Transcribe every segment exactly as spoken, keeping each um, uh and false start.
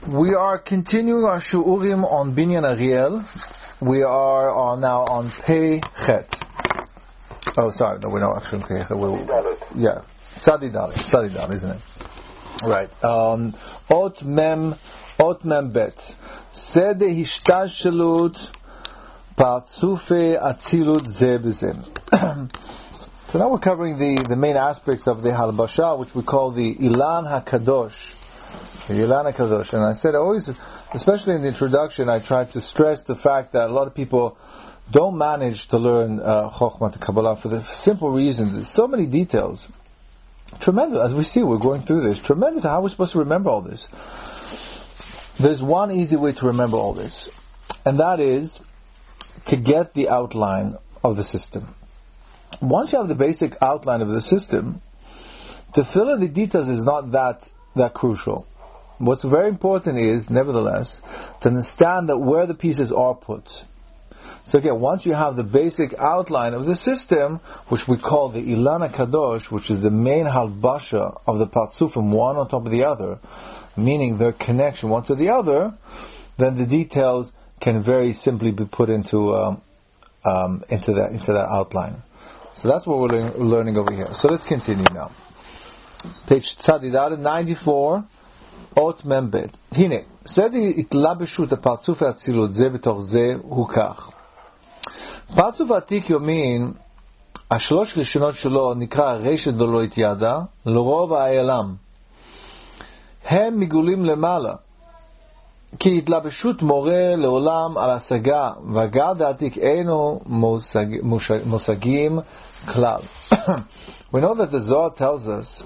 We are continuing our shu'urim on Binyan Ariel. We are on now on Pei Chet. Oh, sorry, no, we're not actually on Pei Chet. We're, yeah, Tzadi Dalet, Tzadi Dalet, isn't it? Right. Um, Ot Mem, Ot Mem Bet. Sede Hishtashlut Partzufe Atzilut Ze B'Ze. So now we're covering the, the main aspects of the Halbasha, which we call the Ilan HaKadosh. The Ilan HaKadosh. And I said always, especially in the introduction, I tried to stress the fact that a lot of people don't manage to learn uh, Chokhmah Kabbalah for the simple reason. There's so many details. Tremendous. As we see, we're going through this. Tremendous. How are we supposed to remember all this? There's one easy way to remember all this. And that is to get the outline of the system. Once you have the basic outline of the system, to fill in the details is not that that crucial. What's very important is, nevertheless, to understand that where the pieces are put. So again, once you have the basic outline of the system, which we call the Ilan HaKadosh, which is the main halbasha of the Partzufim, one on top of the other, meaning their connection one to the other, then the details can very simply be put into um, um, into that into that outline. So that's what we're learning, learning over here. So let's continue now. Page Tzadidar ninety-four, Ot Membet. Hine, Sedi itlabeshut הפרצוף האצילות זה בתוך זה הוא כך. פרצוף עתיק יומין, השלוש ראשונות שלו נקרא רשת דלא התיידע, לרוב העלם. הם מגולים למעלה. כי התלבשות מורה לעולם על השגה, והגד העתיק אינו מושג, מושגים כלל. We know that the Zohar tells us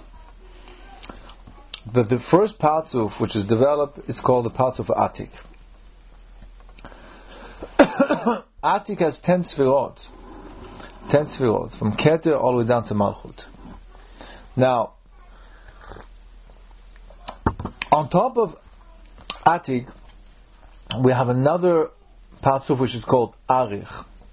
that the first Partzuf which is developed is called the Partzuf Atik. Atik has ten Sfirot. Ten Sfirot, from Keter all the way down to Malchut. Now, on top of Atik, we have another Partzuf which is called Arich.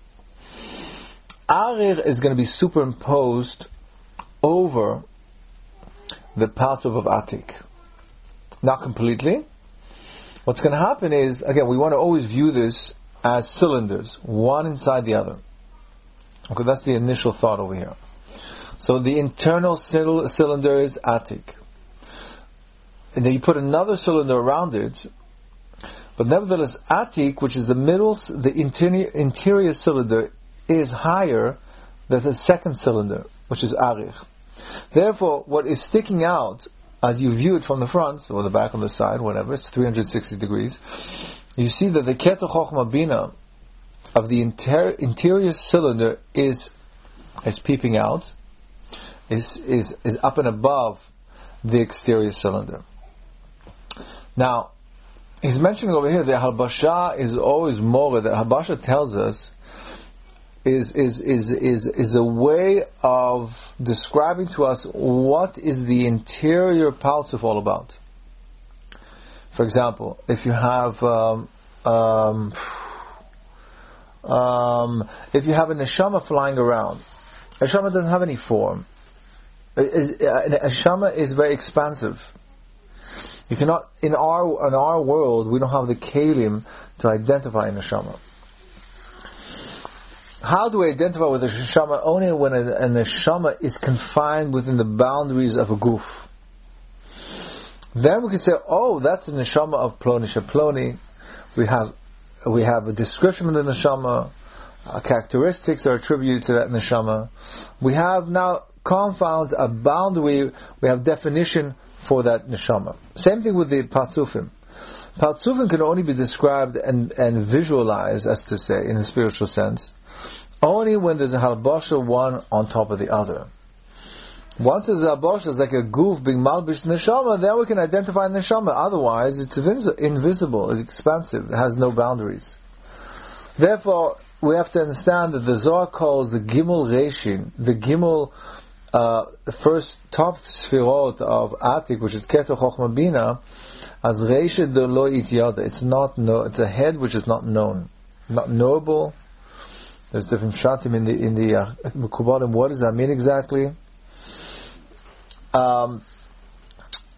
Arich is going to be superimposed over the Partzuf of Atik. Not completely. What's going to happen is, again, we want to always view this as cylinders, one inside the other. Okay, that's the initial thought over here. So the internal cylinder is Atik. And then you put another cylinder around it, but nevertheless Atik, which is the middle, the interior, interior cylinder, is higher than the second cylinder, which is Arich. Therefore, what is sticking out as you view it from the front, or the back, on the side, whatever, it's three hundred sixty degrees, you see that the Keter Chokhmah Bina of the inter- interior cylinder is is peeping out, is, is, is up and above the exterior cylinder. Now, he's mentioning over here that Halbasha is always more, that Halbasha tells us is is is is is a way of describing to us what is the interior Partzuf all about. For example, if you have um, um, um, if you have a neshama flying around, a neshama doesn't have any form. A, a, a neshama is very expansive. You cannot, in our in our world, we don't have the kelim to identify a neshama. How do we identify with a neshama? Only when a, a neshama is confined within the boundaries of a goof. Then we can say, oh, that's the neshama of Ploni Sheploni. We have we have a description of the neshama. Uh, characteristics are attributed to that neshama. We have now confound a boundary. We have definition for that neshama. Same thing with the Partzufim. Partzufim can only be described and, and visualized, as to say, in a spiritual sense, only when there's a halbasha one on top of the other. Once there's a halbasha, it's like a goof being malbish neshama, then we can identify neshama. Otherwise, it's invisible, it's expansive, it has no boundaries. Therefore, we have to understand that the Zohar calls the Gimel Reshin, the Gimel, uh, the first top sfirot of Atik, which is Keter Chokhmah Bina, as Reshet de Lo Ityada. It's not know, it's a head which is not known, not knowable. There's different shatim in the in the Mekubalim. Uh, what does that mean exactly? Um,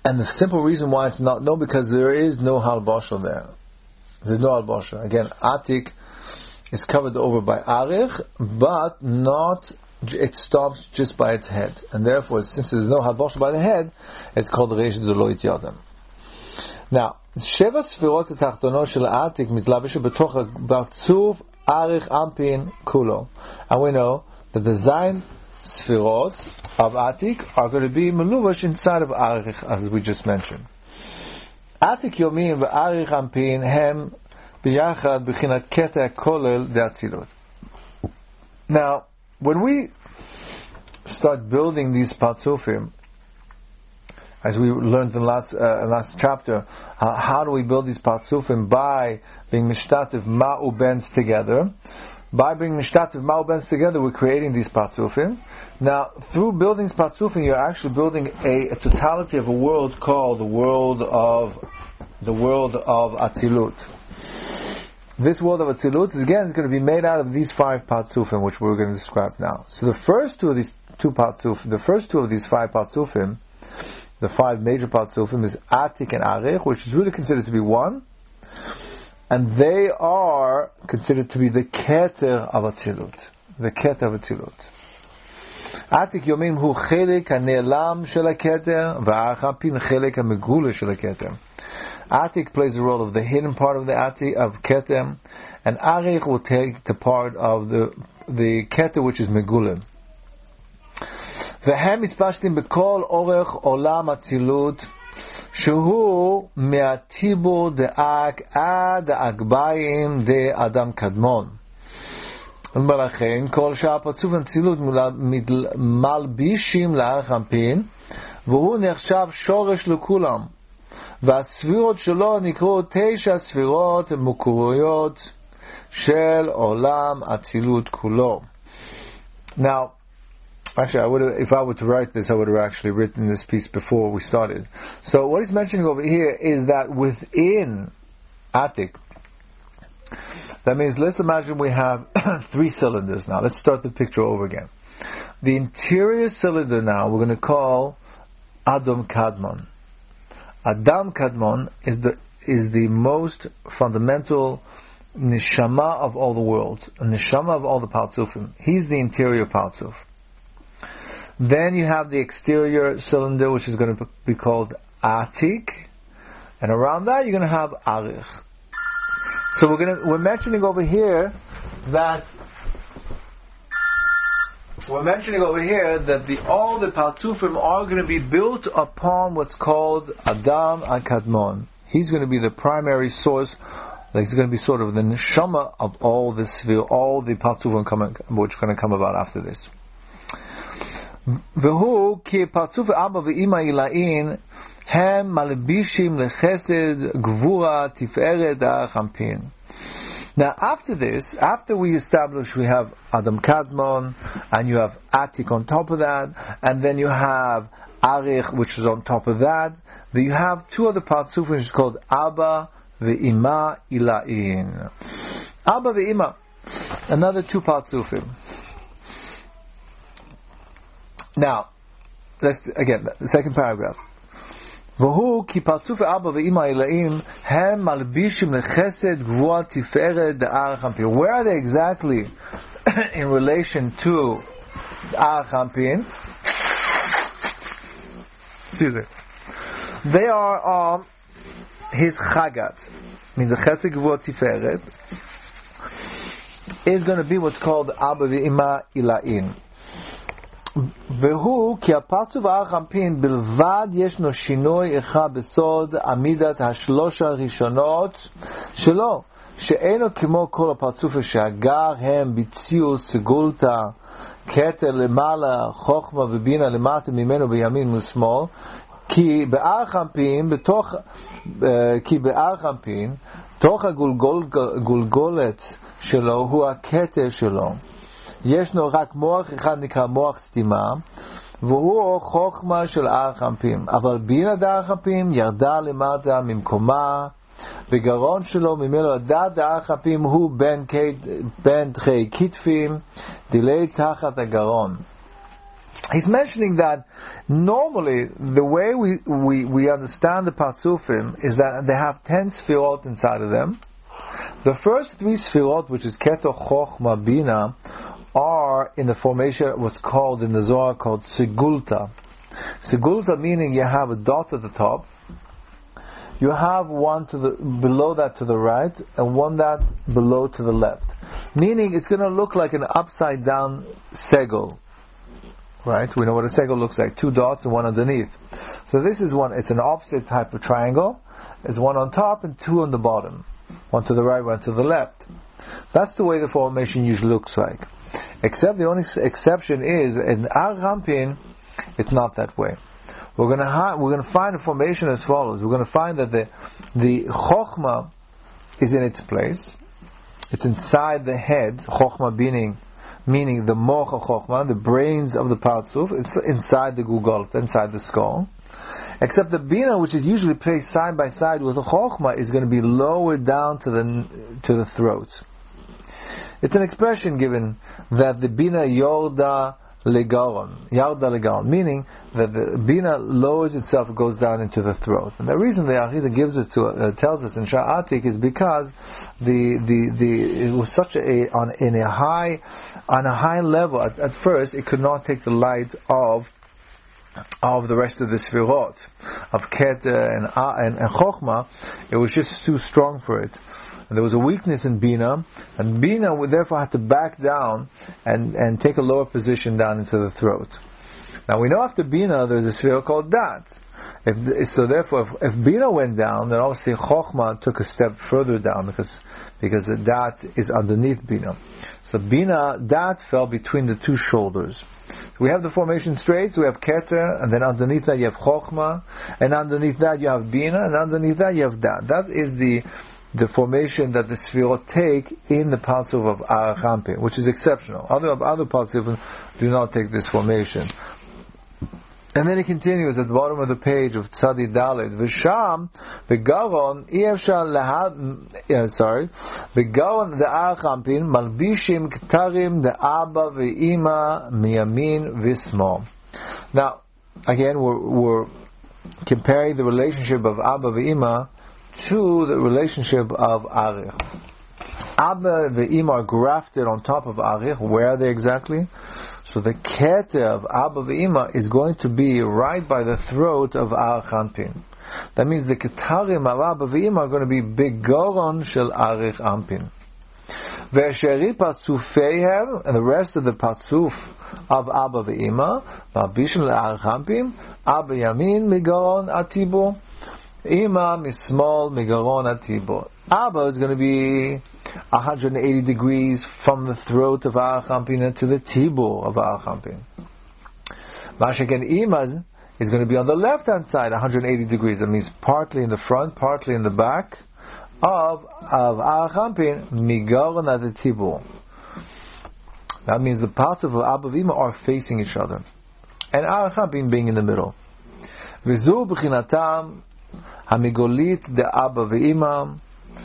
And the simple reason why it's not no, because there is no halbasha there. There's no halbasha. Again, atik is covered over by arich, but not. It stops just by its head, and therefore, since there's no halbasha by the head, it's called reish deloit yadam. Now, sheva sfirot etachtonot shel atik mitlavishu betoch partzuf arich ampin kulo, and we know that the zayin sfirot of atik are going to be meluvash inside of arich, as we just mentioned. Atik yomim ve'arich ampin hem biyachad b'chinat keta kolel de'atzilut. Now, when we start building these patzufim, as we learned in the last uh, last chapter, uh, how do we build these patzufim? By being mishtativ ma'u bens together. By being mishtativ ma'u bens together, we're creating these patzufim. Now, through building these patzufim, you're actually building a, a totality of a world called the world of the world of Atzilut. This world of Atzilut is again is going to be made out of these five patzufim, which we're going to describe now. So the first two of these two patzufim, the first two of these five patzufim, the five major patzufim, is Atik and Arich, which is really considered to be one, and they are considered to be the Keter of Atzilut, the Keter of Atzilut. Atik Yomim hu Chelek HaNe'elam shel HaKeter, v'Arich Ampin Chelek HaMegula shel HaKeter. Atik plays the role of the hidden part of the Atik of Keter, and Arich will take the part of the the Keter which is Megulim. והם מספשתים בכל אורך עולם אצילות שהוא מהטיבור דאק עד האגביים דאדם קדמון. ולכן כל שעה פרצוף אצילות מלבישים לארך אנפין, והוא נחשב שורש לכולם, והספירות שלו נקראו תשע ספירות מקוריות של עולם אצילות כולו. Now, actually, I would have, if I were to write this, I would have actually written this piece before we started. So what he's mentioning over here is that within Atik, that means let's imagine we have three cylinders now. Let's start the picture over again. The interior cylinder now we're going to call Adam Kadmon. Adam Kadmon is the is the most fundamental neshama of all the world, a neshama of all the Partzufim. He's the interior Partzuf. Then you have the exterior cylinder, which is going to be called Atik, and around that you're going to have Arich. So we're going to we're mentioning over here that we're mentioning over here that the all the Partzufim are going to be built upon what's called Adam HaKadmon. He's going to be the primary source. Like he's going to be sort of the neshama of all the sphere, all the Partzufim coming, which are going to come about after this. והוא כי פרצוף אבא ואמא עילאין הם מלבישים לחסד גבורה תפארת דרך אנפין. Now after this, after we establish we have Adam Kadmon, and you have Atik on top of that, and then you have Arich which is on top of that, then you have two other partzufim which is called Abba ve'ima ilain. Abba ve'ima, another two partzufim. Now, let's again the second paragraph. והוא כי פרצוף אבא ואמא אלאים הם מלבישים לחסד גבוה תפארת דארך אנפין. Where are they exactly in relation to דארך אנפין? Excuse me. They are on um, his chagat. Means the chesed gvua tiferet is going to be what's called Abba ve'ima ilain. והוא כי הפרצוף הארך אנפין בלבד ישנו שינוי אחד בסוד עמידת השלוש הראשונות שלו, שאינו כמו כל הפרצופים שהגר הם ביציאו סגולתא כתר למעלה חוכמה ובינה למטה ממנו בימין ושמאל, כי בארך אנפין בתוך כי בארך אנפין תוך הגולגולת שלו הוא הכתר שלו. ישנו רק מוח אחד נקרא מוח סתימה, והוא חוכמה של ארך אנפין, אבל בינה דארך אנפין ירדה למטה ממקומה, וגרון שלו ממנו הדעת דארך אנפין הוא בין תחי כתפים דילי תחת הגרון. he's mentioning that normally the way we, we, we understand the Parzufim is that they have ten Sfirot inside of them. The first three Sfirot, which is Keter, Chochma, Bina, are in the formation what's called in the Zohar called Segulta. Segulta meaning you have a dot at the top, you have one to the below that to the right, and one that below to the left. Meaning it's going to look like an upside down segel. Right? We know what a segel looks like. Two dots and one underneath. So this is one, it's an opposite type of triangle. It's one on top and two on the bottom. One to the right, one to the left. That's the way the formation usually looks like. Except the only exception is in Ar Champin, it's not that way. We're going to ha- we're going to find a formation as follows. We're going to find that the the Chochma is in its place. It's inside the head. Chochma meaning meaning the Mocha Chochma, the brains of the Parzuf. It's inside the Gugolta, inside the skull. Except the Bina, which is usually placed side by side with the Chochma, is going to be lower down to the to the throat. It's an expression given that the Bina Yorda Legaron, Yarda Legaron, meaning that the Bina lowers itself, goes down into the throat. And the reason the Arizal gives it to uh, tells us in Sha'atik is because the the the it was such a on in a high on a high level at, at first it could not take the light of of the rest of the Sfirot of Keter and and, and Chochma. It was just too strong for it. And there was a weakness in Bina, and Bina would therefore have to back down and, and take a lower position down into the throat. Now we know after Bina there's a sphere called Dat. If, so therefore, if, if Bina went down, then obviously Chochma took a step further down because because the Dat is underneath Bina. So Bina, Dat fell between the two shoulders. So we have the formation straight, so we have Keter, and then underneath that you have Chochma, and underneath that you have Bina, and underneath that you have Dat. That is the the formation that the Sfirot take in the Parzuf of Ar Champin, which is exceptional. Other other Parzufim do not take this formation. And then he continues at the bottom of the page of Tzadi Dalet. V'sham v'garon iyevshar lahad. Sorry, v'garon the Ar Champin malbishim ktarim the Abba v'Ima miyamin v'smol. Now, again, we're, we're comparing the relationship of Abba v'Ima to the relationship of Arich. Abba ve'Ima are grafted on top of Arich. Where are they exactly? So the Keter of Abba ve'Ima is going to be right by the throat of Ar Champin. That means the Ketarim of Abba ve'Ima are going to be Begoron shel Arich Ampin. Ve'esheri Parzufeihem, and the rest of the Parzuf of Abba ve'Ima, Ma'bishim le'Ar Champin, Abba Yamin Begoron Atibo, Ima mismol migaron atibo. Abba is going to be one hundred eighty degrees from the throat of Ar Champin to the tibur of Ar Champin. Mashaken Ima is going to be on the left hand side, one hundred eighty degrees. That means partly in the front, partly in the back of of Ar Champin migaron at the tibur. That means the parts of Abba Vima are facing each other, and Ar Champin being in the middle. V'zu b'chinatam Hamigolit de Abba ve'Ima,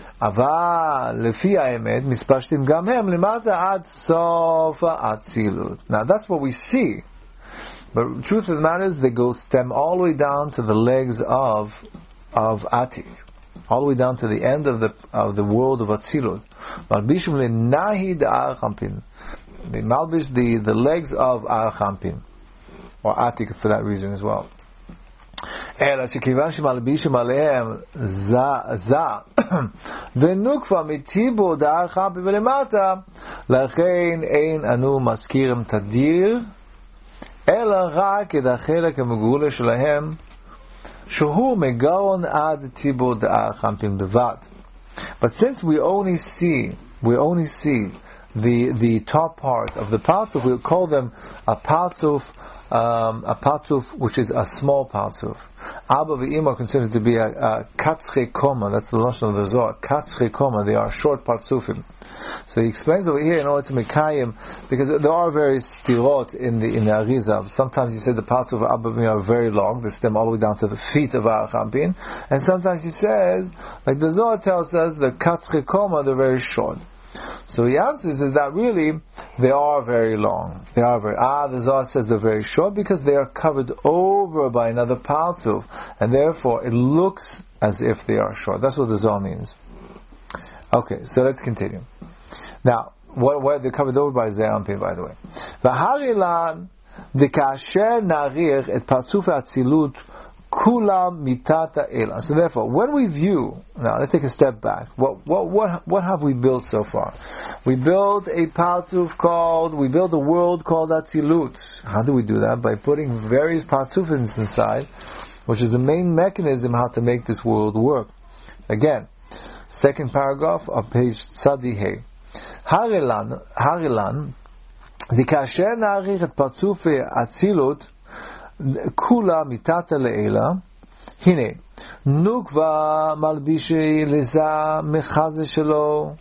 אבל לפי האמת מספשטים גם הם למטה עד סוף האצילות. Now that's what we see, but the truth of the matter is they go stem all the way down to the legs of of Atik, all the way down to the end of the of the world of Atzilut. Malbishim lenahi de Ar Champin. They malbish the the legs of Ar Champin, or Atik for that reason as well. אלא שכיוון שמלבישים עליהם זה ונוקפה מטיבו דאר חמפי ולמטה, לכן אין אנו מזכירים תדיר אלא רק את החלק המגולה שלהם שהוא מגרון עד טיבו דאר חמפין בלבד. But since we only see we only see the the top part of the parzuf, we'll call them a parzuf Um, a parzuf which is a small parzuf. Abba ve'Ima are considered to be a, a katzche koma. That's the lashon of the Zohar. Katzche koma. They are short parzufim. So he explains over here in order to mekayim, because there are various stirot in the in the Arizal. Sometimes he said the parzuf of Abba ve'Ima are very long. They stem all the way down to the feet of Ar Champin. And sometimes he says, like the Zohar tells us, the katzche koma, they're very short. So the answer is, is that really they are very long. They are very ah. The Zohar says they're very short because they are covered over by another Partzuf, and therefore it looks as if they are short. That's what the Zohar means. Okay, so let's continue. Now, what, what they're covered over by Ze'er Anpin, by the way. V'harilan dekasher narich et Partzuf Atzilut. Kulam mitata ela. So therefore, when we view, now let's take a step back. What what what what have we built so far? We built a Partzuf called, we built a world called Atzilut. How do we do that? By putting various Partzufins inside, which is the main mechanism how to make this world work. Again, second paragraph of page Tzadi Hey. Harilan, Harilan, the kasher narich et Partzuf Atzilut. Kula mitata le'ela. Hine nukva malbishi leza mechaze shelo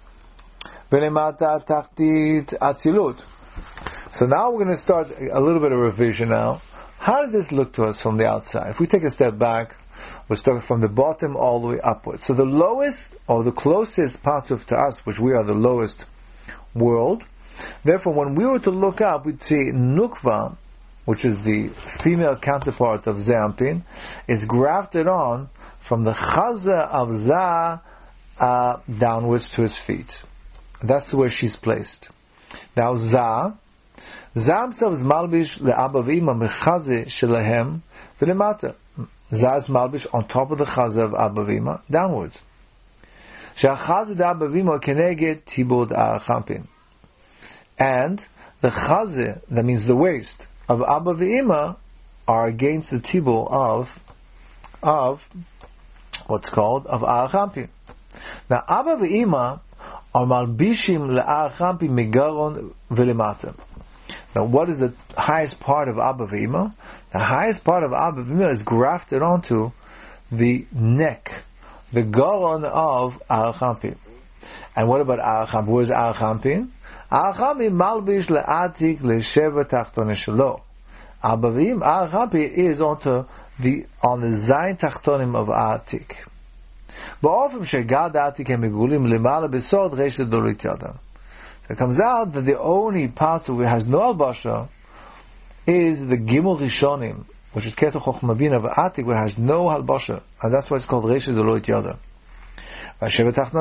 velemata tachtit atzilut. So now we're going to start a little bit of revision now. How does this look to us from the outside? If we take a step back, we're starting from the bottom all the way upwards. So the lowest, or the closest Partzuf to us, which we are the lowest world, therefore when we were to look up, we'd see nukva, which is the female counterpart of Ze'er Anpin, is grafted on from the chaza of Za uh, downwards to his feet. That's where she's placed. Now Za, Za himself is malbish le'aba v'ima mechaze shelahem v'lemata. Za is malbish on top of the chaza of Abba v'ima, downwards. She'achaze d'Abba v'ima keneged tibud Archampin. And the chaze, that means the waist, of Abba v'Ima are against the tibul of of what's called of Archampin. Now Abba v'Ima are malbishim le'Archampin megaron v'lemata. Now what is the highest part of Abba v'Ima? The highest part of Abba v'Ima is grafted onto the neck, the garon of Archampin. And what about Archampin? Where's Archampin? Archampin malbish le'atik le'sheva tachtone shelo. Abba v'Ima, Archampin is onto the on the zayin tachtonim of Atik. Ba'ofim shegad Atik emegulim lemala besod reish ledolit yadam. So it comes out that the only part that has no albasha is the gimel rishonim, which is keto chochma bina of Atik, where has no albasha, and that's why it's called reish ledolit yadam. As we said,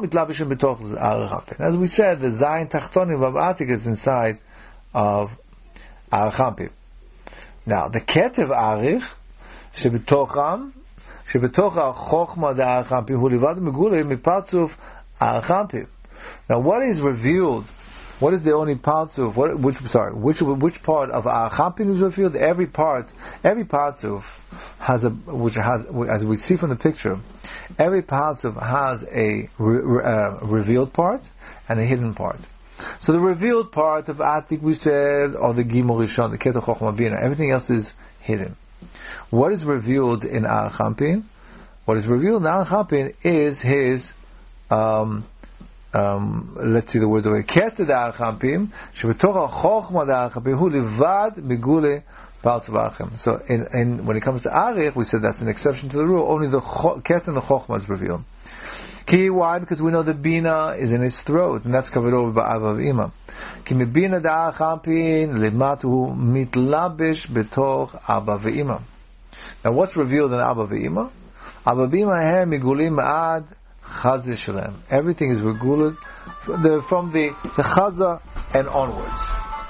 the Zayin Tachtonim of Atik is inside of Archampin. Now, the Ketev Arich, Shebetocham, Shebetocha Chochma de Archampin, Hu Livad Megule Mipatzuf Archampin. Now, what is revealed? What is the only Patzuf? What, which sorry, which which part of Archampin is revealed? Every part, every Patzuf has a which has, as we see from the picture, every Patzuf has a re, uh, revealed part and a hidden part. So the revealed part of Atik, we said, or the Gimel Rishon, the Keter Chochma Bina, everything else is hidden. What is revealed in Archampin? What is revealed in Archampin is his. Um, Um, let's see the word away. Keter da Archampim, shebetoch chochma da Archampim, hu livad megule parts of Archim. So, in, in when it comes to Arich, we said that's an exception to the rule. Only the Keter and the chochma is revealed. Ki, why? Because we know the bina is in his throat, and that's covered over by Abba v'Ima. Ki mi bina da Archampin lematu mitlabish betoch Abba v'Ima. Now, what's revealed in Abba v'Ima? Abba v'Ima he migulim ad Chazah Shalem. Everything is regular from the, the Chazah and onwards.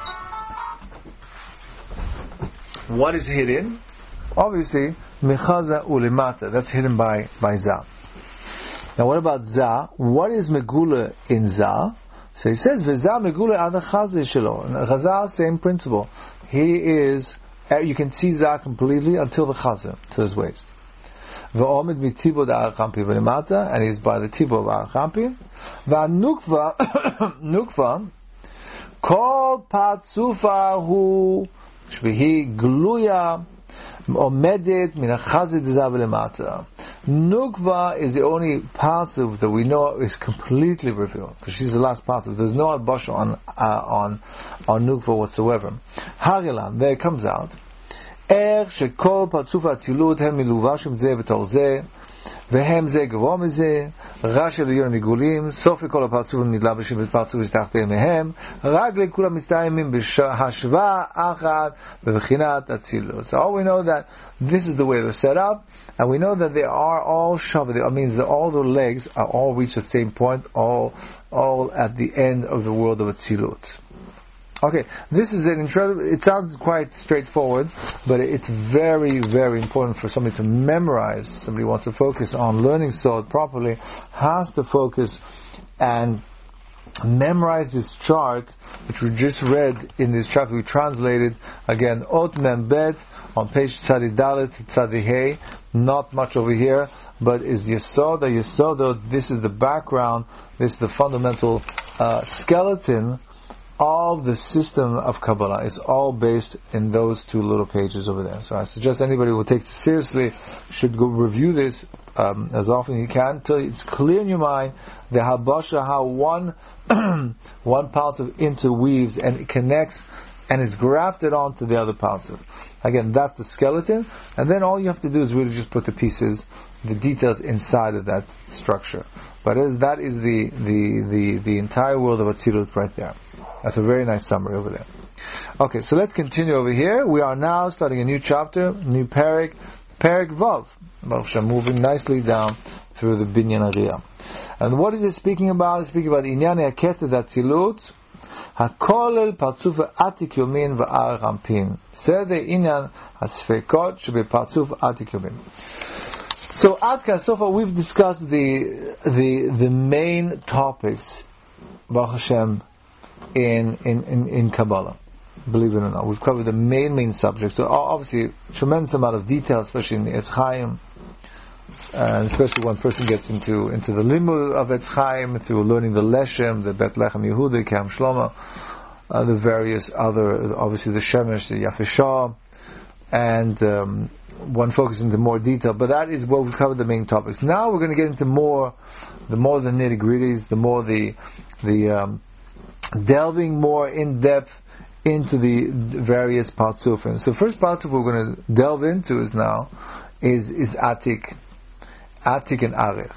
What is hidden? Obviously, Mechaza Ulimata. That's hidden by, by Za. Now what about Za? What is Megula in Za? So he says, V'Za Megula ad Chazah Shalom. And Chazah, same principle. He is, you can see Za completely until the Chazah, to his waist. V'omid mitibod Archampin v'lemata, and he's by the tibod of Archampin. V'nukva, nukva, kol patzufa hu shvihi gluya omedet min hachazid zav v'lemata. Nukva is the only patzuf that we know is completely revealed, because she's the last patzuf. There's no albasha on uh, on on nukva whatsoever. Harilan, there it comes out. איך שכל פרצוף האצילות הם מלובשים זה בתור זה והם זה גבוה מזה רש"י עליון עיגולים, סוף לכל הפרצופים נתלבשים בפרצוף שתחתיהם מהם, רגלי כולם מסתיימים בהשוואה אחת בבחינת אצילות. So all we know that this is the way they're set up, and we know that they are all shaved. That means that all the legs are all reach the same point, all all at the end of the world of Atzilut. Okay, this is an incredible, it sounds quite straightforward, but it's very, very important for somebody to memorize. Somebody who wants to focus on learning Sod properly has to focus and memorize this chart, which we just read in this chapter. We translated, again, Ot Mem Bet, on page Tzadi Dalet, Tzadi Hey, not much over here, but is Yesod, the Yesod, this is the background, this is the fundamental uh, skeleton of the system of Kabbalah. Is all based in those two little pages over there. So I suggest anybody who takes it seriously should go review this um, as often as you can until it's clear in your mind the Habasha, how one one part of interweaves and it connects and is grafted onto the other parts of it. Again, that's the skeleton, and then all you have to do is really just put the pieces, the details inside of that structure. But that is the the the, the entire world of Atzilut right there. That's a very nice summary over there. Okay, so let's continue over here. We are now starting a new chapter, new parak, parak Vav. Baruch Hashem, moving nicely down through the Binyan Ariyah. And what is it speaking about? It's speaking about Inyan Ketet Atzilut, HaKolel Partzuf Atik Yomin V'Ar Rampin. Seder Inyan HaSfekot Shebepartzuf Atik Yomin. So, Atka, so far we've discussed the the the main topics, Baruch Hashem, in, in, in, in Kabbalah. Believe it or not, we've covered the main main subjects. So obviously, tremendous amount of detail, especially in the Etz Chaim, and especially when a person gets into into the limud of Etz Chaim through learning the Leshem, the Bet Lechem Yehuda, Kam Shlomo, uh, the various other, obviously the Shemesh, the Yafeshah, and um, one focuses into more detail. But that is what we've covered the main topics. Now we're going to get into more, the more the nitty gritties, the more the the um, delving more in depth into the various partzufim. So first partzuf we're going to delve into is now is is Atik, Atik and Arich.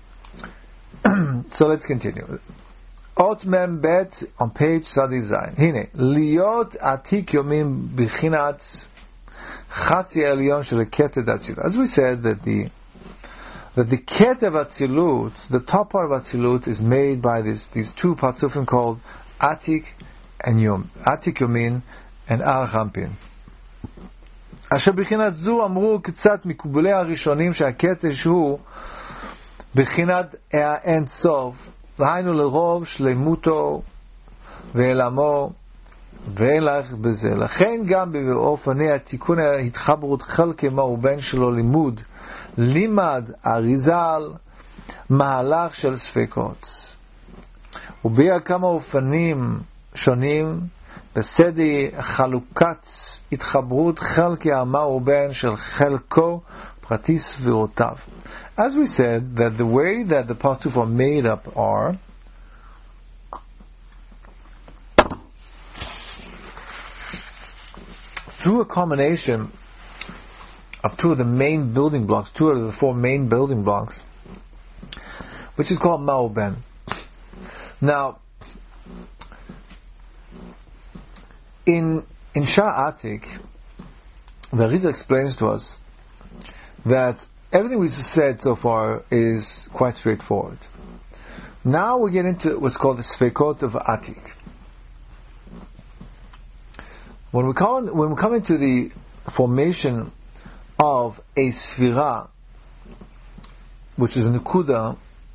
So let's continue. Ot Mem Bet on page Tzadi Zayin. Hine liot Atik Yomim bichinat Chatzi Elyon shel Ketet Atzilut. As we said that the that the Ketet of Atzilut, the top part of Atzilut, is made by this, these two partzufim called Atik and Yom, Atik Yomin and Ar Champin. אשר בחינת זו אמרו קצת מקובלי הראשונים שהקטש הוא בחינת האין סוף, והיינו לרוב שלמותו ואלמו ואילך בזה. לכן גם באופני התיקון ההתחברות חלקי מהו בין שלו לימוד לימד אריזל מהלך של ספקות, וביע כמה אופנים שונים בסדר חלוקת התחברות חלקי המה ובין של חלקו פרטי סבירותיו. As we said, that the way that the partzuf are made up are through a combination of two of the main building blocks, two of the four main building blocks, which is called Ma'uben. Now, in in Shah Atik, the Rizal explains to us that everything we've said so far is quite straightforward. Now we get into what's called the Sfekot of Atik. When we come when we come into the formation of a Sfira, which is a Nukuda,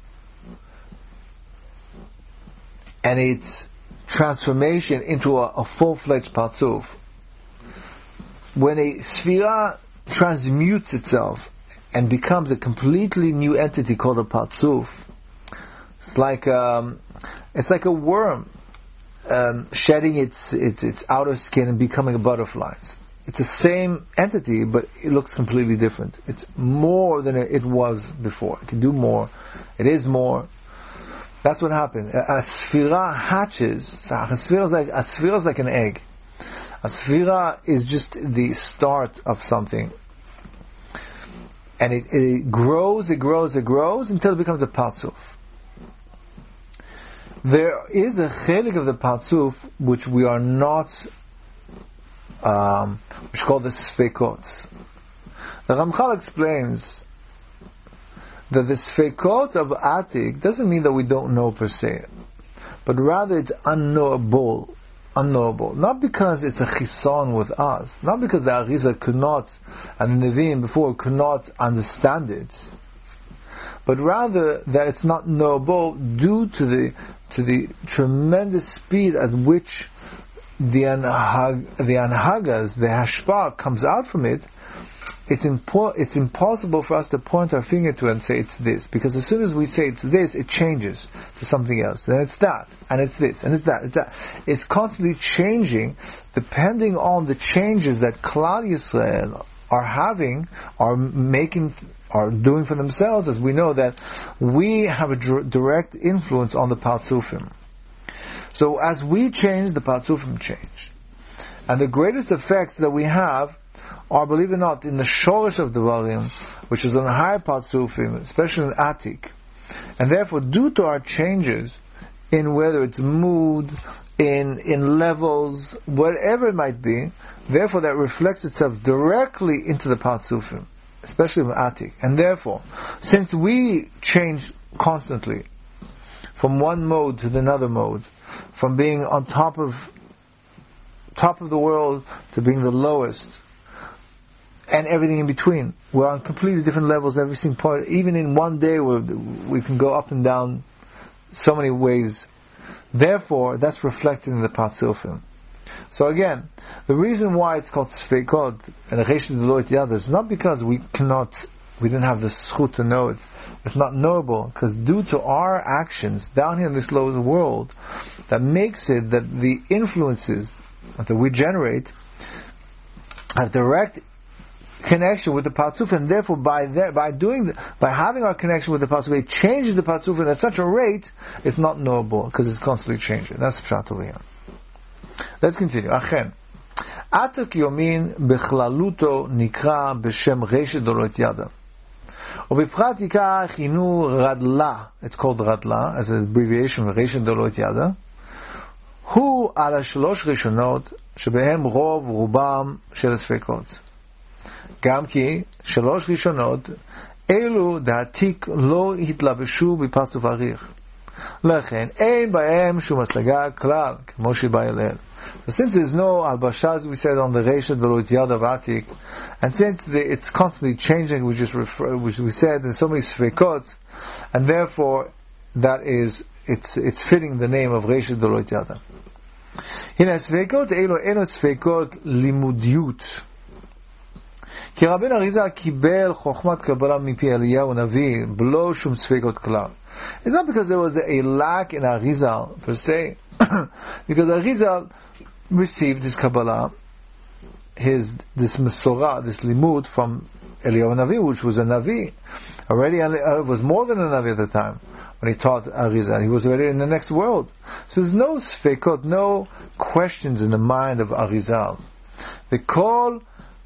and its transformation into a, a full-fledged Partzuf, when a Sfira transmutes itself and becomes a completely new entity called a Partzuf, it's like um, it's like a worm um, shedding its, its its outer skin and becoming a butterfly. It's the same entity, but it looks completely different. It's more than it was before. It can do more. It is more. That's what happened. A, a Sfira hatches. So a Sfira is like a Sfira is like an egg. A Sfira is just the start of something. and it, it grows, it grows, it grows until it becomes a Parzuf. There is a chelik of the Parzuf which we are not, um, which is called the Sfeikot. The Ramchal explains that the Sfeikot of Atik doesn't mean that we don't know per se, but rather it's unknowable. Unknowable. Not because it's a chison with us, not because the Arizal could not, and the Nevi'im before could not understand it, but rather that it's not knowable due to the to the tremendous speed at which the anhag, the anhagas, the hashpah comes out from it. It's impo- it's impossible for us to point our finger to it and say it's this, because as soon as we say it's this, it changes to something else. Then it's that, and it's this, and it's that, it's that. It's constantly changing, depending on the changes that Klal Yisrael are having, are making, are doing for themselves. As we know that we have a dr- direct influence on the Parzufim. So as we change, the Parzufim change, and the greatest effects that we have are, believe it or not, in the shorish of the volume, which is on a higher Parzufim, especially in Atik. And therefore, due to our changes in whether it's mood, in in levels, whatever it might be, therefore that reflects itself directly into the Parzufim, especially in Atik. And therefore, since we change constantly from one mode to another mode, from being on top of top of the world to being the lowest, and everything in between. We're on completely different levels, every single point. Even in one day, we we can go up and down so many ways. Therefore, that's reflected in the Parzufim. So again, the reason why it's called Sfeikot and Reishit Deloit Yada is not because we cannot, we didn't have the schut to know it. It's not knowable, because due to our actions down here in this lower world, that makes it that the influences that we generate have direct connection with the Parzuf, and therefore by there, by doing the, by having our connection with the Parzuf, it changes the Parzuf at such a rate it's not knowable, because it's constantly changing. That's pshat over here. Let's continue. Achen Atik Yomin bechlaluto nikra b'shem Reishit Deloit Yada, ובפרט עיקר חינו רדלה, it's called רדלה as an abbreviation of Reishit Deloit Yada, הוא על השלוש ראשונות שבהם רוב רובם של הספקות. גם כי שלוש ראשונות אלו דעתיק לא התלבשו בפרצוף אריך, לכן אין בהם שום השגה כלל, כמו שבא אליהם. So since there's no albasha, as we said on the Reishit Deloit Yada of Atik, and since the, it's constantly changing, we just refer, which we said there's so many sfekot, and therefore that is it's it's fitting the name of Reishit Deloit Yada. הנה הספקות אלו אלו ספקות לימודיות. כי רבי אריזל קיבל חוכמת קבלה מפי אליהו הנביא בלא שום ספקות כלל. It's not because there was a lack in Arizal per se, because Arizal received his Kabbalah, his this Mesorah, this Limud from Eliyahu Navi, which was a Navi. Already uh, was more than a Navi at the time when he taught Arizal. He was already in the next world. So there's no sfekot, no questions in the mind of Arizal. The call,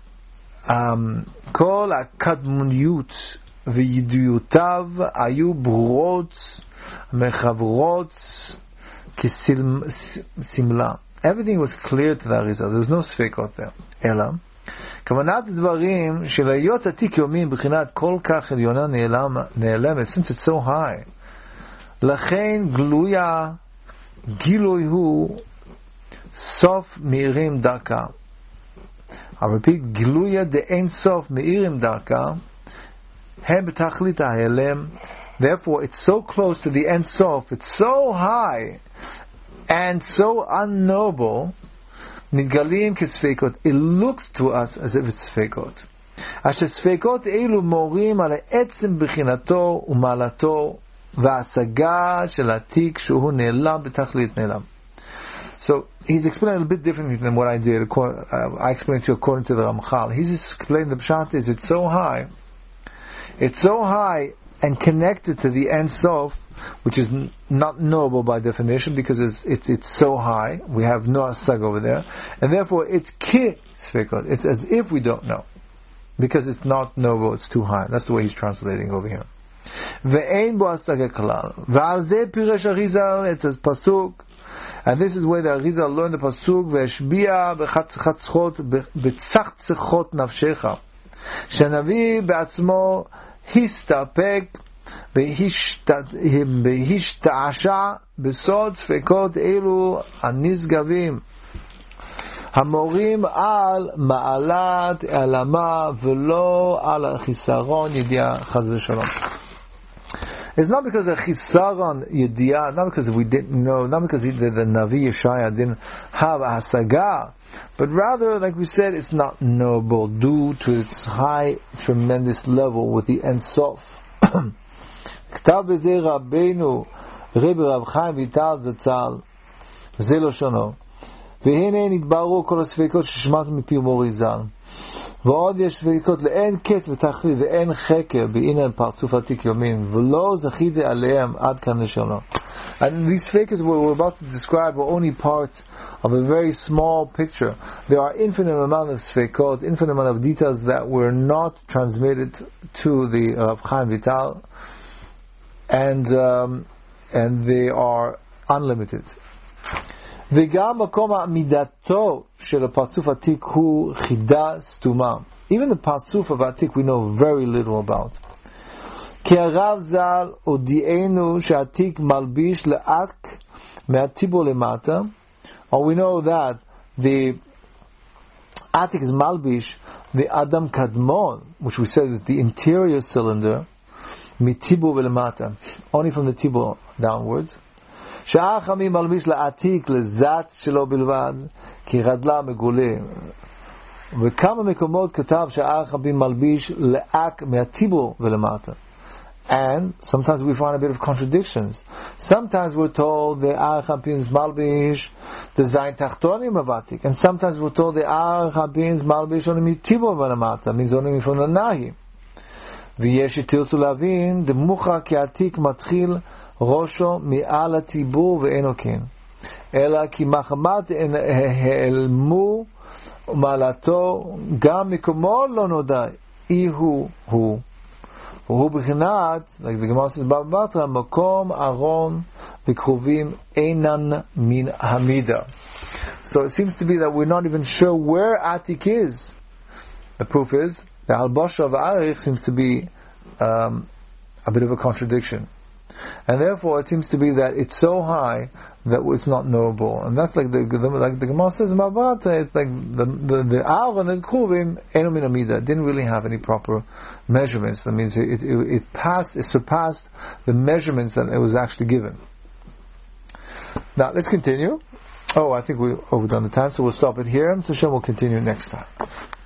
כל הקדמוניות וידיעותיו היו ברורות, מחברות כסמלה. Everything was clear to the Arizal. There was no ספקות there. אלא כוונת דברים של היות עתיק יומין בחינת כל כך עליונה נעלמת, since it's so high, לכן גלויה גילוי הוא סוף מאירים דרכה. I repeat, גילויה דאין סוף מאירים דרכה הם בתכלית ההלם. Therefore it's so close to the end sof, it's so high and so unknowable, נתגלים כספקות. It looks to us as if it's ספקות. אשר ספקות אלו מורים על עצם בחינתו ומעלתו וההשגה של עתיק שהוא נעלם בתכלית נעלם. So he's explaining a little bit differently than what I did. I explained to you according to the Ramchal. He's explaining the pshat is it's so high, it's so high and connected to the Ein Sof, which is n- not knowable by definition because it's it's it's so high. We have no asag over there, and therefore it's ki sfekot. It's as if we don't know. because it's not noble, it's too high. That's the way he's translating over here. Ve'ein bo asage klal. Ve'al ze piresh Arizal, it says pasuk, and this is where the Arizal learned the pasuk, ve'eshbiya bechatzchot betzachtzchot nafshecha. Shenavi be'atzmo histapek בהשתעשע בסוד ספקות אלו הנשגבים המורים על מעלת העלמה ולא על החיסרון ידיעה חס ושלום. It's not because of chisaron yediah, not because we didn't know, not because the, the Navi Yeshaya didn't have a hasaga, but rather, like we said, it's not knowable due to its high, tremendous level with the Ein Sof. כתב בזה רבינו רבי רב חיים ויטל זצ"ל, זה לשונו, והנה נתבררו כל הספקות ששמעתם מפי מורי ז"ל, ועוד יש ספקות לאין קץ ותכלית ואין חקר בעניין פרצוף עתיק יומין, ולא זכיתי עליהם עד כאן לשונו. And these sfekos we're about to describe are only part of a very small picture. There are infinite amount of sfekot, infinite amount of details that were not transmitted to the Rav Chaim Vital, and um, and they are unlimited. וגם מקום עמידתו של הפרצוף עתיק הוא חידה סתומה. Even the partzuf of Atik we know very little about. כי הרב ז"ל הודיענו שעתיק מלביש לאק מהטיבו למטה, or we know that the Atik is malbish the Adam Kadmon, which we said is the interior cylinder, mitibu velemata, only from the tibu downwards. שאר חמים מלביש לעתיק לזת שלו בלבד, כי רדלה מגולה. וכמה מקומות כתב שאר חמים מלביש לאק מהטיבו ולמטה. And sometimes we find a bit of contradictions. Sometimes we're told the Ar Chapin's Malbish, the Zayin Tachtonim of Atik, and sometimes we're told the Ar Chapin's Malbish only mitibo velemata, means only from the Nahi. ויש שתרצו להבין, דמוחה כי עתיק מתחיל ראשו מעל הטיבור ואינו כן, אלא כי מחמת העלמו מעלתו גם מקומו לא נודע, אי הוא הוא. והוא בחינת, like the Gemara says, בבא בתרא, מקום ארון וכרובים אינן מן המידה. So it seems to be that we're not even sure where Atik is. The proof is the Halbasha of Arich seems to be um, a bit of a contradiction, and therefore it seems to be that it's so high that it's not knowable. And that's like the, the like the Gemara says in Mavata, it's like the the the Ar and the Kruvim Eno Min Amida didn't really have any proper measurements. That means it, it it passed, it surpassed the measurements that it was actually given. Now let's continue. Oh, I think we've overdone the time, so we'll stop it here. So Hashem will continue next time.